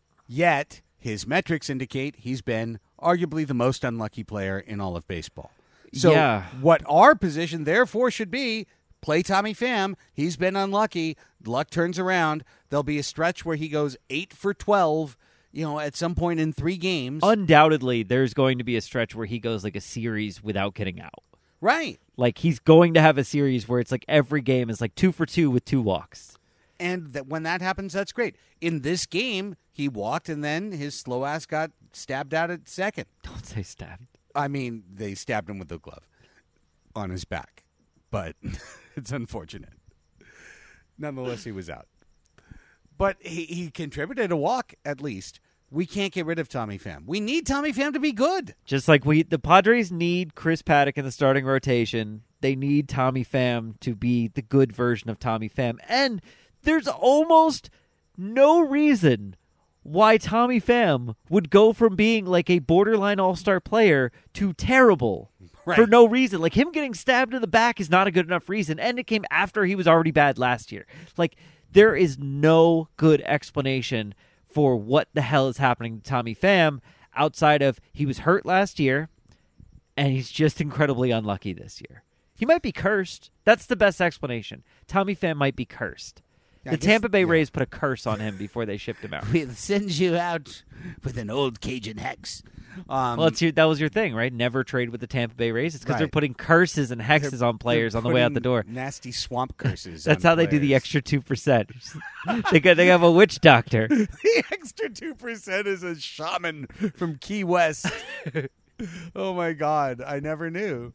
yet his metrics indicate he's been arguably the most unlucky player in all of baseball. So what our position, therefore, should be, play Tommy Pham. He's been unlucky. Luck turns around. There'll be a stretch where he goes 8 for 12, at some point in 3 games. Undoubtedly, there's going to be a stretch where he goes like a series without getting out. Right. Like he's going to have a series where it's like every game is like 2 for 2 with 2 walks. And when that happens, that's great. In this game, he walked and then his slow ass got stabbed out at second. Don't say stabbed. I mean, they stabbed him with the glove on his back. But it's unfortunate. Nonetheless, he was out. But he contributed a walk, at least. We can't get rid of Tommy Pham. We need Tommy Pham to be good. Just like the Padres need Chris Paddock in the starting rotation, they need Tommy Pham to be the good version of Tommy Pham. And there's almost no reason why Tommy Pham would go from being like a borderline all-star player to terrible. Right. For no reason. Like him getting stabbed in the back is not a good enough reason. And it came after he was already bad last year. Like there is no good explanation for what the hell is happening to Tommy Pham outside of he was hurt last year and he's just incredibly unlucky this year. He might be cursed. That's the best explanation. Tommy Pham might be cursed. The Tampa Bay Rays put a curse on him before they shipped him out. We'll send you out with an old Cajun hex. Well, that was your thing, right? Never trade with the Tampa Bay Rays. It's because they're putting curses and hexes on players on the way out the door. Nasty swamp curses. That's how they do the extra 2%. they have a witch doctor. The extra 2% is a shaman from Key West. Oh my God, I never knew.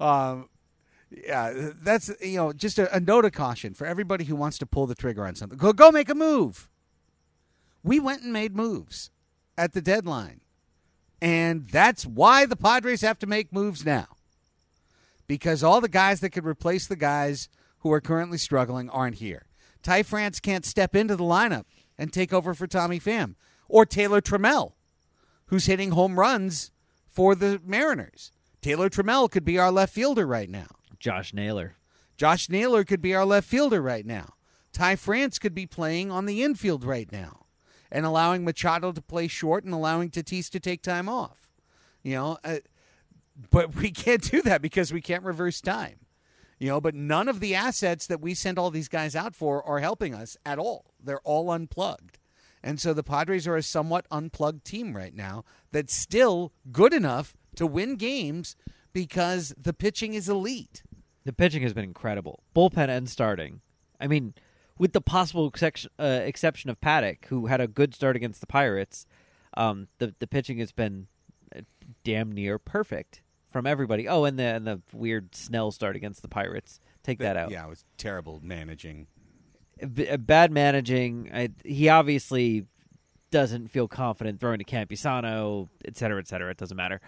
Yeah, that's just a note of caution for everybody who wants to pull the trigger on something. Go make a move. We went and made moves at the deadline. And that's why the Padres have to make moves now. Because all the guys that could replace the guys who are currently struggling aren't here. Ty France can't step into the lineup and take over for Tommy Pham. Or Taylor Trammell, who's hitting home runs for the Mariners. Taylor Trammell could be our left fielder right now. Josh Naylor could be our left fielder right now. Ty France could be playing on the infield right now and allowing Machado to play short and allowing Tatis to take time off. But we can't do that because we can't reverse time. But none of the assets that we sent all these guys out for are helping us at all. They're all unplugged. And so the Padres are a somewhat unplugged team right now that's still good enough to win games because the pitching is elite. The pitching has been incredible. Bullpen and starting. I mean, with the possible exception of Paddock, who had a good start against the Pirates, the pitching has been damn near perfect from everybody. Oh, and the weird Snell start against the Pirates. Take that out. Yeah, it was terrible managing. Bad managing. He obviously doesn't feel confident throwing to Campusano, et cetera, et cetera. It doesn't matter.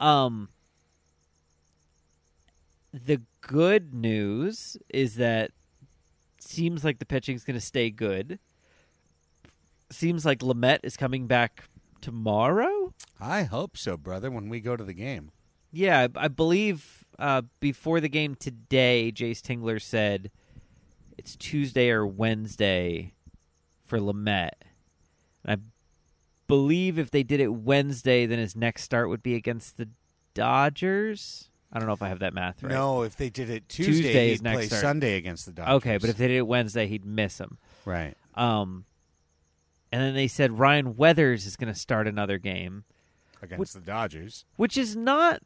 The good news is that seems like the pitching is going to stay good. Seems like Lamet is coming back tomorrow. I hope so, brother, when we go to the game. Yeah, I believe before the game today, Jace Tingler said it's Tuesday or Wednesday for Lamet. And I believe if they did it Wednesday, then his next start would be against the Dodgers. I don't know if I have that math right. No, if they did it Tuesday Tuesday, is he'd next play start. Sunday against the Dodgers. Okay, but if they did it Wednesday, he'd miss him. Right. And then they said Ryan Weathers is going to start another game, Against the Dodgers. which is not.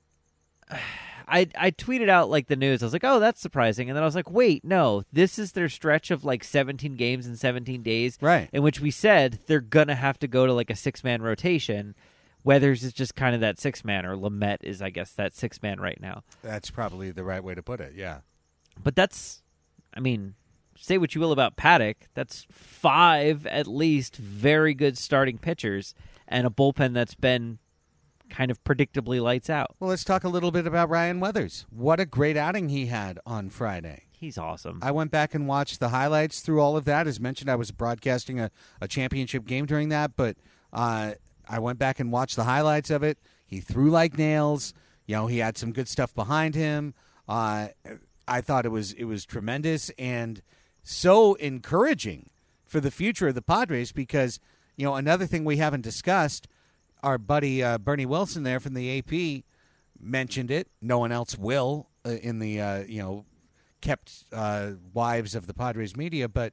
I tweeted out like the news. I was like, oh, that's surprising. And then I was like, wait, no, this is their stretch of like 17 games in 17 days. Right. In which we said they're going to have to go to like a 6-man rotation. Weathers is just kind of that 6-man, or Lamet is, I guess, that 6-man right now. That's probably the right way to put it, yeah. But that's, I mean, say what you will about Paddock. That's 5 at least very good starting pitchers and a bullpen that's been kind of predictably lights out. Well, let's talk a little bit about Ryan Weathers. What a great outing he had on Friday. He's awesome. I went back and watched the highlights through all of that. As mentioned, I was broadcasting a championship game during that, but I went back and watched the highlights of it. He threw like nails. You know, he had some good stuff behind him. I thought it was tremendous and so encouraging for the future of the Padres because, you know, another thing we haven't discussed, our buddy Bernie Wilson there from the AP mentioned it. No one else will in the, kept wives of the Padres media, but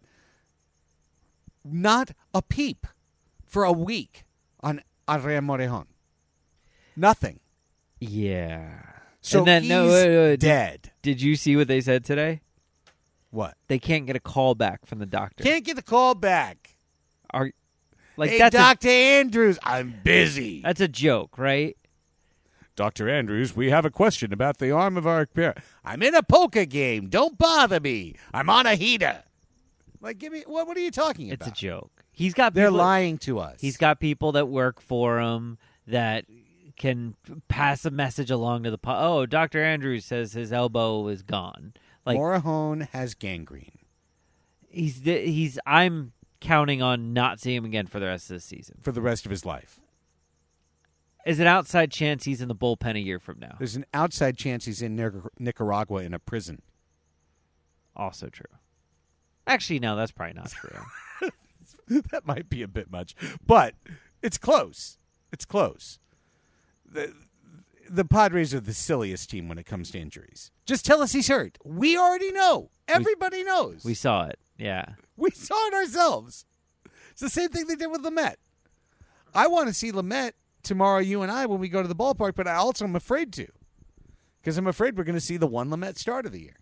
not a peep for a week on Adrian Morejon. Nothing. Yeah. So and then, he's wait. dead. Did you see what they said today? What? They can't get a call back from the doctor. Can't get the call back. Hey, that's Dr. Andrews, I'm busy. that's a joke, right? Dr. Andrews, we have a question about the arm of our parent. I'm in a poker game. Don't bother me. I'm on a heater. Like, give me what are you talking It's about? a joke. He's got They're people, lying to us. He's got people that work for him that can pass a message along to the Dr. Andrews says his elbow is gone. Like Morejon has gangrene. I'm counting on not seeing him again for the rest of the season. For the rest of his life. Is an outside chance he's in the bullpen a year from now. There's an outside chance he's in Nicaragua in a prison. Also true. Actually, no, that's probably not true. That might be a bit much. But it's close. It's close. The Padres are the silliest team when it comes to injuries. Just tell us he's hurt. We already know. Everybody knows. We saw it. Yeah. We saw it ourselves. It's the same thing they did with Lamet. I want to see Lamet tomorrow, you and I, when we go to the ballpark, but I also am afraid to. Because I'm afraid we're going to see the one Lamet start of the year.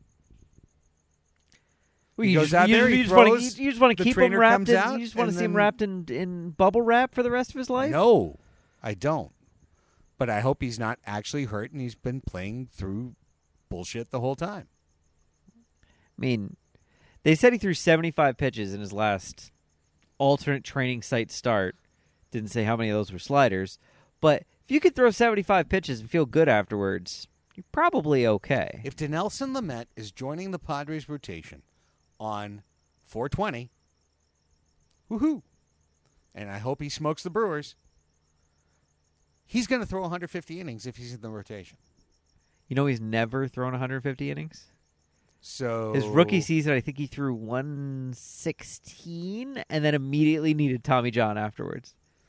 Well, He you goes out there, he just want throws, to you just want to the keep him trainer wrapped comes in out, you just want to and see him then- wrapped in bubble wrap for the rest of his life? No, I don't. But I hope he's not actually hurt and he's been playing through bullshit the whole time. I mean, they said he threw 75 pitches in his last alternate training site start. Didn't say how many of those were sliders. But if you could throw 75 pitches and feel good afterwards, you're probably okay. If Dinelson Lamet is joining the Padres rotation on 420, woohoo! And I hope he smokes the Brewers. He's going to throw 150 innings if he's in the rotation. You know he's never thrown 150 innings? So His rookie season, I think he threw 116 and then immediately needed Tommy John afterwards.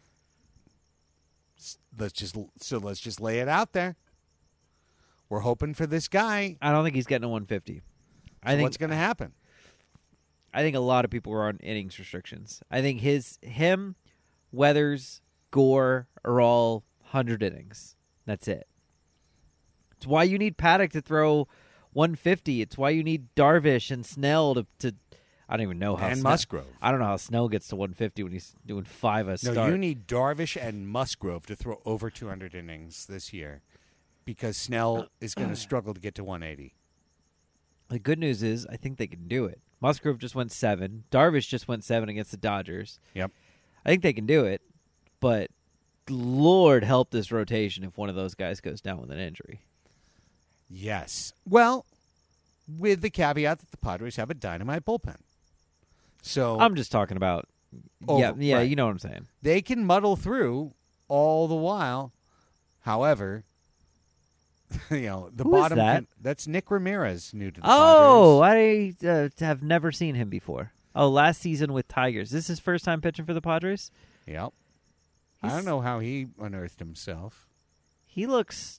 let's just lay it out there. We're hoping for this guy. I don't think he's getting a 150. What's going to happen? I think a lot of people were on innings restrictions. I think him, Weathers, Gore are all 100 innings. That's it. It's why you need Paddock to throw 150. It's why you need Darvish and Snell to I don't even know how And Snell, Musgrove. I don't know how Snell gets to 150 when he's doing 5 a start. No, you need Darvish and Musgrove to throw over 200 innings this year because Snell is going to struggle to get to 180. The good news is I think they can do it. Musgrove just went 7. Darvish just went 7 against the Dodgers. Yep. I think they can do it, but Lord help this rotation if one of those guys goes down with an injury. Yes. Well, with the caveat that the Padres have a dynamite bullpen. So I'm just talking about yeah, right. you know what I'm saying. they can muddle through all the while. However, the Who is bottom that? that's Nick Ramirez, new to the Oh, Padres. I have never seen him before. Oh, last season with Tigers. This is his first time pitching for the Padres? Yep. I don't know how he unearthed himself. He looks...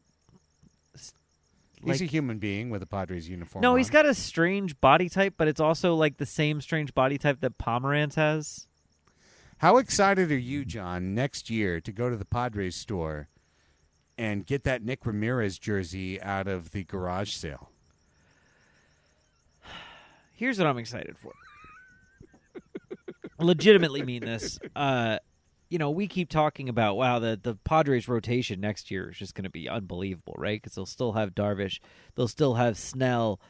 He's a human being with a Padres uniform No, on. he's got a strange body type, but it's also like the same strange body type that Pomerantz has. How excited are you, John, next year to go to the Padres store and get that Nick Ramirez jersey out of the garage sale? Here's what I'm excited for. Legitimately mean this. We keep talking about, wow, the Padres rotation next year is just going to be unbelievable, right? Because they'll still have Darvish. They'll still have Snell,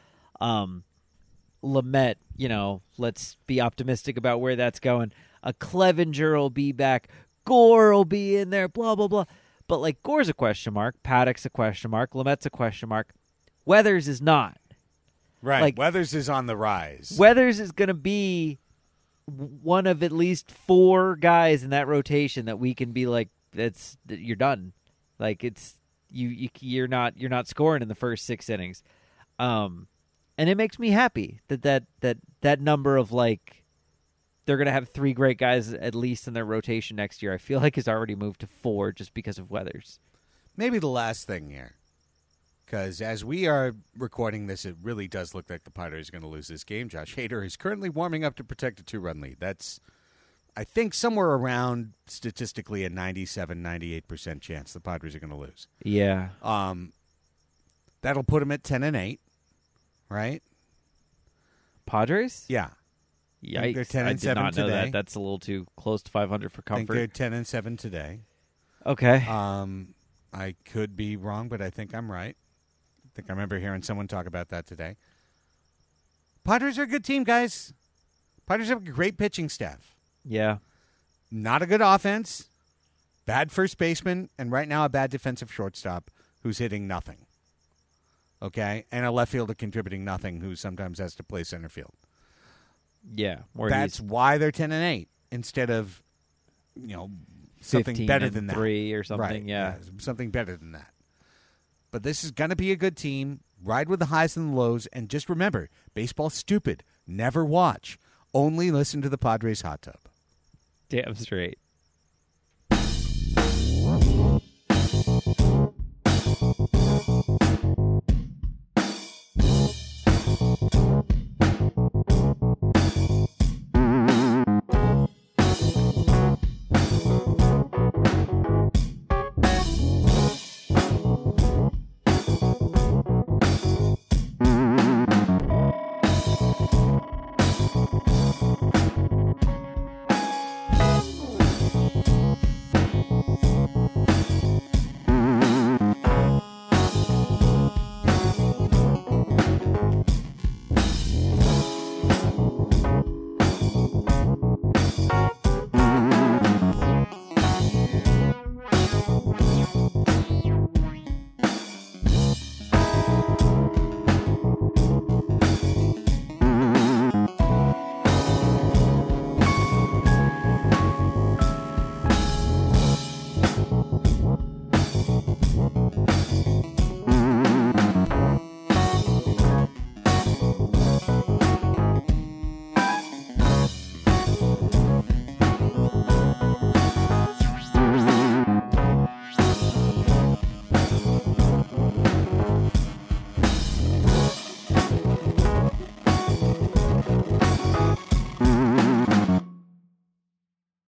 Lamet. Let's be optimistic about where that's going. Clevenger will be back. Gore will be in there, blah, blah, blah. But, Gore's a question mark. Paddock's a question mark. Lamet's a question mark. Weathers is not. Right. Weathers is on the rise. Weathers is going to be one of at least 4 guys in that rotation that we can be like, you're done. You're not scoring in the first 6 innings. And it makes me happy that number of they're going to have 3 great guys at least in their rotation next year. I feel like has already moved to 4 just because of Weathers. Maybe the last thing here, because as we are recording this, it really does look like the Padres are going to lose this game. Josh Hader is currently warming up to protect a 2-run lead. That's, I think, somewhere around statistically a 97-98% chance the Padres are going to lose. Yeah. That'll put them at 10-8, right? Padres? Yeah. Yikes! They're 10 and I did 7 not know today. that. That's a little too close to 500 for I think comfort. they're 10-7 today. Okay. I could be wrong, but I think I'm right. I think I remember hearing someone talk about that today. Padres are a good team, guys. Padres have a great pitching staff. Yeah. Not a good offense, bad first baseman, and right now a bad defensive shortstop who's hitting nothing. Okay? And a left fielder contributing nothing who sometimes has to play center field. Yeah. That's why they're 10-8 instead of, something better than that. 3 or something. Right. Yeah. Something better than that. But this is going to be a good team. Ride with the highs and the lows. And just remember, baseball's stupid. Never watch. Only listen to the Padres Hot Tub. Damn straight.